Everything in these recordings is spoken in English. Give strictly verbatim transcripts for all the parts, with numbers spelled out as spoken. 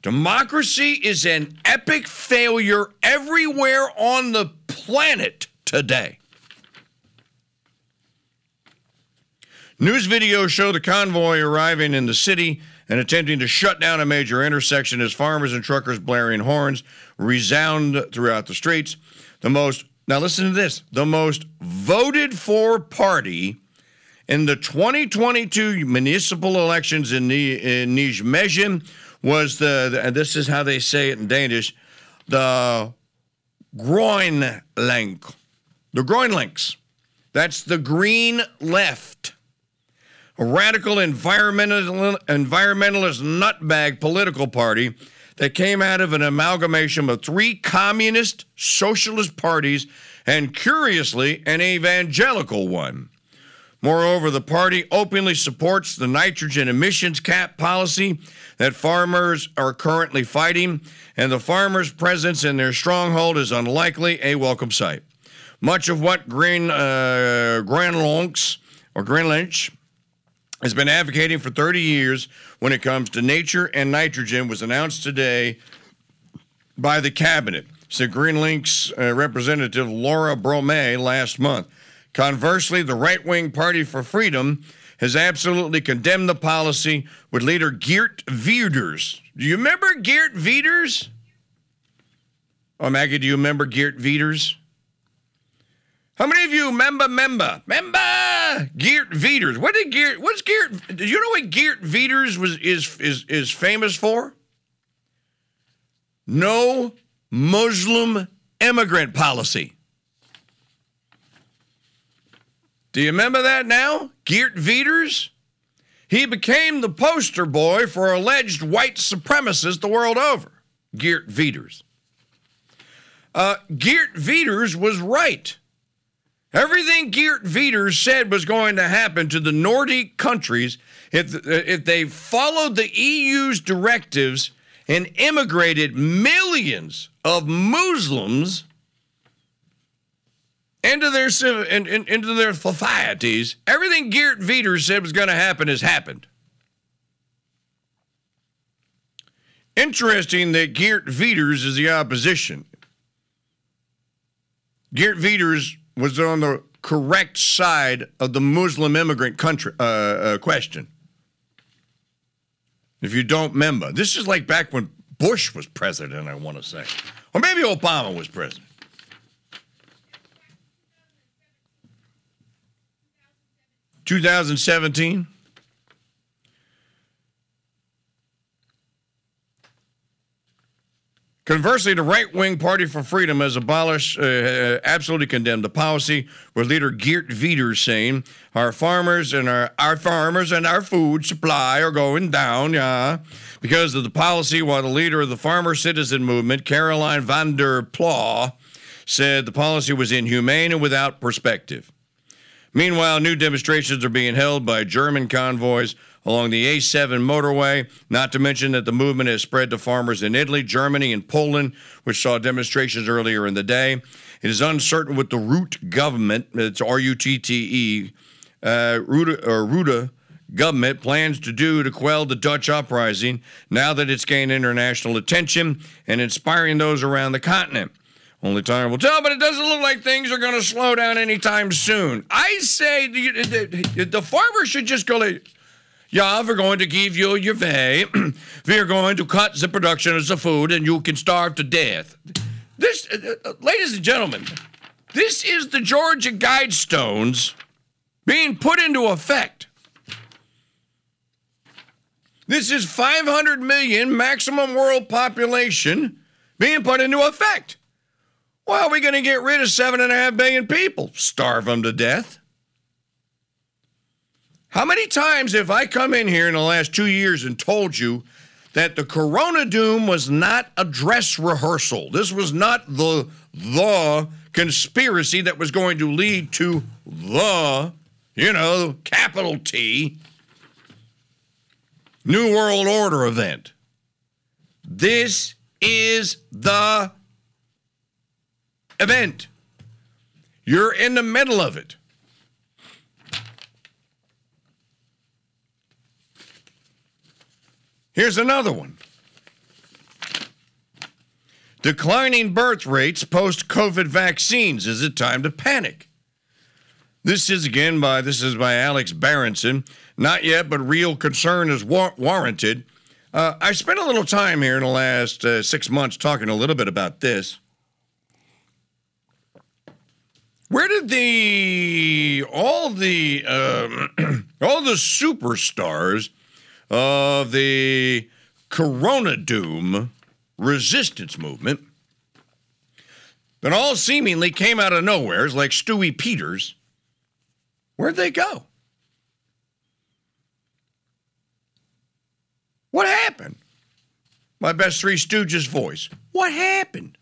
Democracy is an epic failure everywhere on the planet today. News videos show the convoy arriving in the city and attempting to shut down a major intersection as farmers and truckers blaring horns resound throughout the streets. The most, now listen to this, the most voted for party in the twenty twenty-two municipal elections in, in Nijmegen was the, the, and this is how they say it in Danish, the Groenlink. The Groenlinks. That's the green left. A radical environmental, environmentalist nutbag political party that came out of an amalgamation of three communist socialist parties and, curiously, an evangelical one. Moreover, the party openly supports the nitrogen emissions cap policy that farmers are currently fighting, and the farmers' presence in their stronghold is unlikely a welcome sight. Much of what Green uh, Groenlinks or Greenlynch has been advocating for thirty years when it comes to nature and nitrogen was announced today by the cabinet, said Greenlink's uh, representative Laura Brome last month. Conversely, the right-wing Party for Freedom has absolutely condemned the policy, with leader Geert Wilders. Do you remember Geert Wilders? Oh, Maggie, do you remember Geert Wilders? How many of you remember, member, member Geert Wilders? What did Geert, what's Geert, do you know what Geert Wilders was, is, is, is famous for? No Muslim immigrant policy. Do you remember that now? Geert Wilders? He became the poster boy for alleged white supremacists the world over. Geert Wilders. Uh, Geert Wilders was right. Everything Geert Wilders said was going to happen to the Nordic countries if, if they followed the E U's directives and immigrated millions of Muslims into their, in, in, into their societies. Everything Geert Wilders said was going to happen has happened. Interesting that Geert Wilders is the opposition. Geert Wilders was on the correct side of the Muslim immigrant country uh, uh, question. If you don't remember, this is like back when Bush was president, I want to say. Or maybe Obama was president. twenty seventeen. Conversely, the right-wing Party for Freedom has abolished, uh, absolutely condemned the policy, with leader Geert Wilders saying, our farmers and our, our farmers and our food supply are going down, yeah, because of the policy, while the leader of the farmer citizen movement, Caroline van der Ploeg, said the policy was inhumane and without perspective. Meanwhile, new demonstrations are being held by German convoys along the A seven motorway, not to mention that the movement has spread to farmers in Italy, Germany, and Poland, which saw demonstrations earlier in the day. It is uncertain what the Rutte government, it's R U T T E, uh, Rutte, or Rutte government plans to do to quell the Dutch uprising now that it's gained international attention and inspiring those around the continent. Only time will tell, but it doesn't look like things are going to slow down anytime soon. I say the, the, the farmers should just go like, yeah, we're going to give you your pay. We're going to cut the production of the food and you can starve to death. This, uh, uh, ladies and gentlemen, this is the Georgia Guidestones being put into effect. This is five hundred million maximum world population being put into effect. Well, we're going to get rid of seven and a half billion people. Starve them to death. How many times have I come in here in the last two years and told you that the Corona doom was not a dress rehearsal? This was not the, the conspiracy that was going to lead to the, you know, capital T, New World Order event. This is the event. You're in the middle of it. Here's another one. Declining birth rates post-COVID vaccines. Is it time to panic? This is again by this is by Alex Berenson. Not yet, but real concern is war- warranted. Uh, I spent a little time here in the last uh, six months talking a little bit about this. Where did the all the um, all the superstars of the Corona Doom resistance movement that all seemingly came out of nowhere, like Stewie Peters, where'd they go? What happened? My best Three Stooges voice. What happened?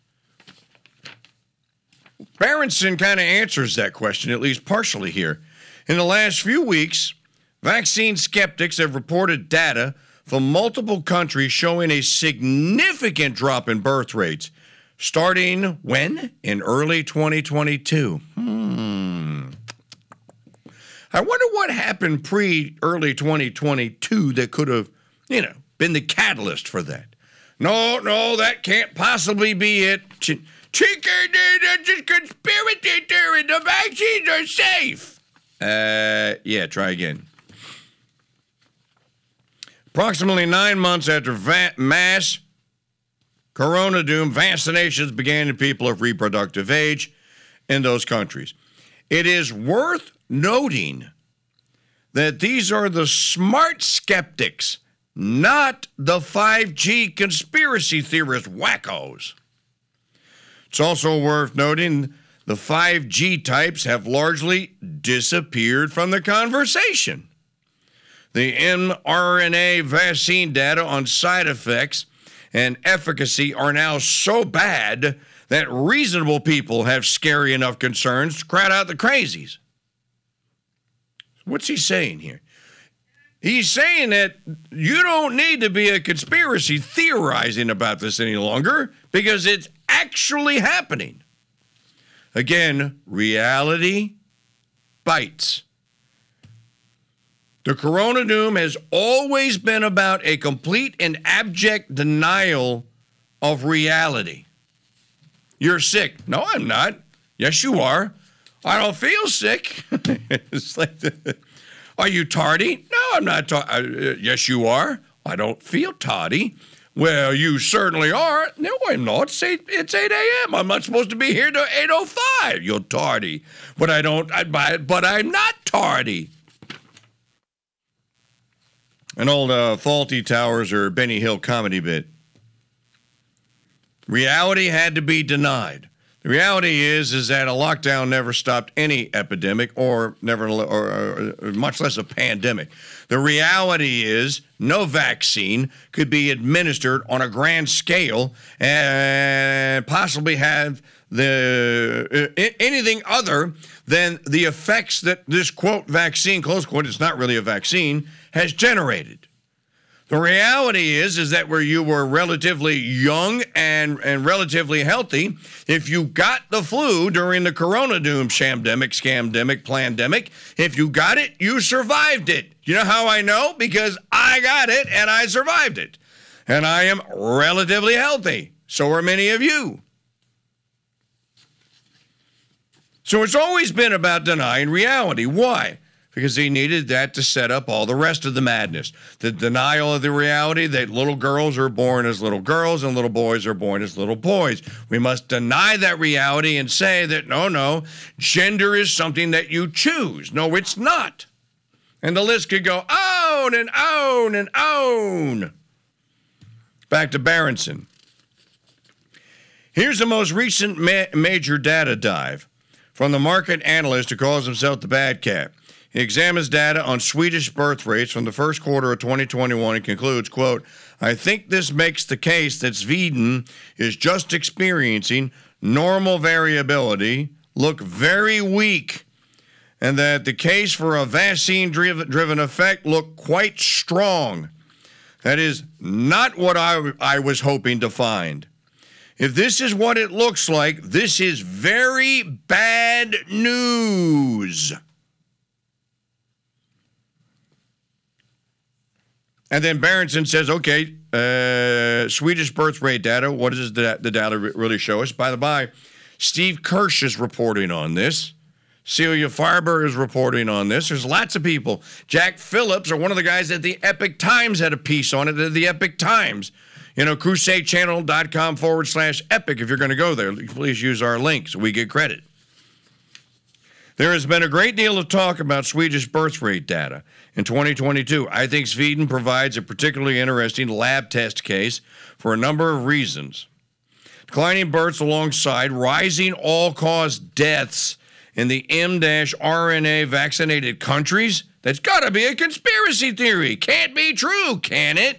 Berenson kind of answers that question, at least partially here. In the last few weeks, vaccine skeptics have reported data from multiple countries showing a significant drop in birth rates, starting when? In early twenty twenty-two. Hmm. I wonder what happened pre-early twenty twenty-two that could have, you know, been the catalyst for that. No, no, that can't possibly be it. Ch- Chicken, that's just conspiracy theory. The vaccines are safe. Uh, yeah, try again. Approximately nine months after va- mass Corona Doom vaccinations began in people of reproductive age in those countries. It is worth noting that these are the smart skeptics, not the five G conspiracy theorist wackos. It's also worth noting the five G types have largely disappeared from the conversation. The mRNA vaccine data on side effects and efficacy are now so bad that reasonable people have scary enough concerns to crowd out the crazies. What's he saying here? He's saying that you don't need to be a conspiracy theorizing about this any longer because it's actually happening. Again, reality bites. The Corona Doom has always been about a complete and abject denial of reality. You're sick. No, I'm not. Yes, you are. I don't feel sick. It's like the, are you tardy? No, I'm not tardy. Uh, yes, you are. I don't feel tardy. Well, you certainly are. No, I'm not. It's eight, it's eight a.m. I'm not supposed to be here till eight oh five. You're tardy. But I don't, I, but I'm not tardy. An old uh, Faulty Towers or Benny Hill comedy bit. Reality had to be denied. The reality is, is that a lockdown never stopped any epidemic or never, or, or much less a pandemic. The reality is no vaccine could be administered on a grand scale and possibly have the uh, anything other than the effects that this, quote, vaccine, close quote, it's not really a vaccine, has generated. The reality is, is that where you were relatively young and, and relatively healthy, if you got the flu during the Corona Doom shamdemic, scamdemic, plandemic, if you got it, you survived it. You know how I know? Because I got it and I survived it. And I am relatively healthy. So are many of you. So it's always been about denying reality. Why? Because he needed that to set up all the rest of the madness. The denial of the reality that little girls are born as little girls and little boys are born as little boys. We must deny that reality and say that, no, no, gender is something that you choose. No, it's not. And the list could go on and on and on. Back to Berenson. Here's the most recent ma- major data dive from the market analyst who calls himself the Bad Cat. He examines data on Swedish birth rates from the first quarter of twenty twenty-one and concludes, quote, I think this makes the case that Sweden is just experiencing normal variability, look very weak, and that the case for a vaccine-driven effect look quite strong. That is not what I, I was hoping to find. If this is what it looks like, this is very bad news. And then Berenson says, okay, uh, Swedish birth rate data, what does the, the data really show us? By the by, Steve Kirsch is reporting on this. Celia Farber is reporting on this. There's lots of people. Jack Phillips, or one of the guys at the Epic Times, had a piece on it at the Epic Times. You know, crusadechannel.com forward slash epic. If you're going to go there, please use our link so we get credit. There has been a great deal of talk about Swedish birth rate data in twenty twenty-two. I think Sweden provides a particularly interesting lab test case for a number of reasons. Declining births alongside rising all-cause deaths in the M R N A vaccinated countries? That's got to be a conspiracy theory. Can't be true, can it?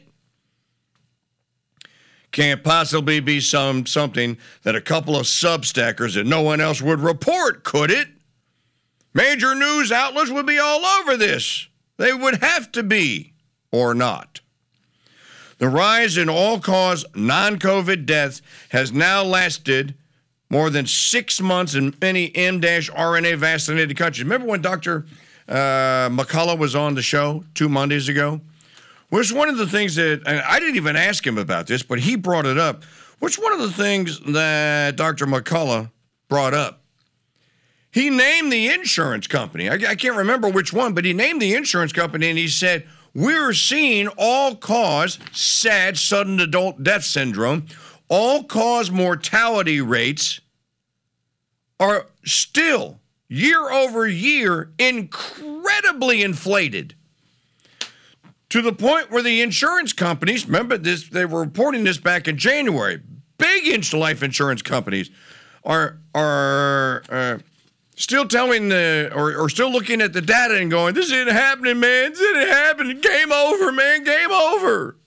Can't possibly be some something that a couple of substackers that no one else would report, could it? Major news outlets would be all over this. They would have to be, or not. The rise in all-cause non-COVID deaths has now lasted more than six months in many M R N A vaccinated countries. Remember when Doctor Uh, McCullough was on the show two Mondays ago? Was one of the things that, and I didn't even ask him about this, but he brought it up. What's one of the things that Doctor McCullough brought up? He named the insurance company. I, I can't remember which one, but he named the insurance company and he said, we're seeing all-cause sad sudden adult death syndrome, all-cause mortality rates are still, year over year, incredibly inflated. To the point where the insurance companies, remember this, they were reporting this back in January, big life insurance companies are are uh, still telling the, or, or still looking at the data and going, this isn't happening, man, this isn't happening, game over, man, game over.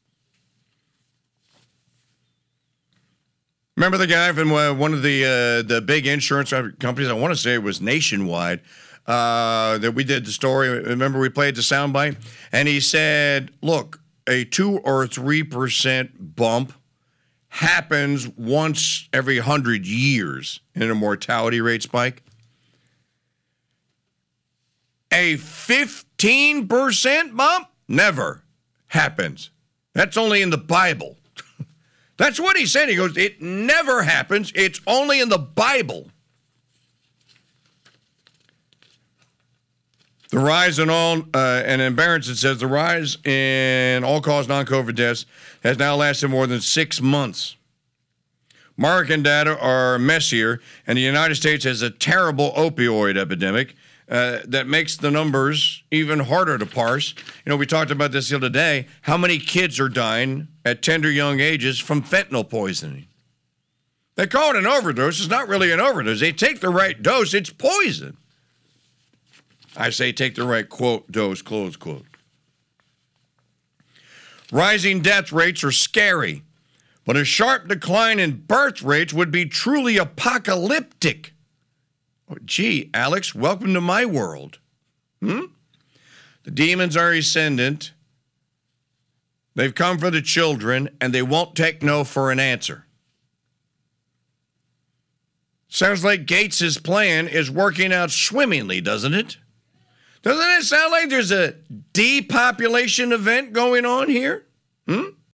Remember the guy from uh, one of the uh, the big insurance companies, I want to say it was Nationwide, uh, that we did the story. Remember we played the soundbite? And he said, look, a two or three percent bump happens once every hundred years in a mortality rate spike. A fifteen percent bump never happens. That's only in the Bible. That's what he said. He goes, it never happens. It's only in the Bible. The rise in all, uh, and in Berenson says, the rise in all-cause non-COVID deaths has now lasted more than six months. American data are messier, and the United States has a terrible opioid epidemic uh, that makes the numbers even harder to parse. You know, we talked about this the other day. How many kids are dying at tender young ages from fentanyl poisoning? They call it an overdose. It's not really an overdose. They take the right dose. It's poison. I say take the right quote, dose, close quote. Rising death rates are scary, but a sharp decline in birth rates would be truly apocalyptic. Oh, gee, Alex, welcome to my world. Hmm? The demons are ascendant. They've come for the children, and they won't take no for an answer. Sounds like Gates's plan is working out swimmingly, doesn't it? Doesn't it sound like there's a depopulation event going on here? Hmm?